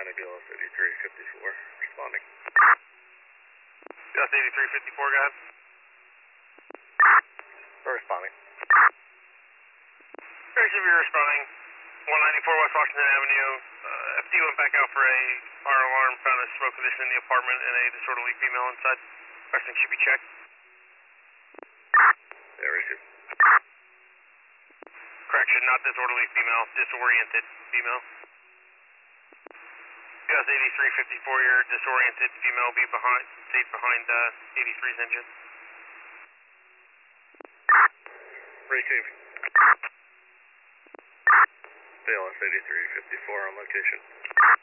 BLS 8354, responding. BLS 8354, go ahead. We're responding. Very should be responding. 194 West Washington Avenue. FD went back out for a fire alarm, found a smoke condition in the apartment and a disorderly female inside. Question should be checked. Yeah, received. Correction, not disorderly female, disoriented female. BLS 8354, your disoriented female will be stayed behind 83's engine. Received. BLS 8354 on location.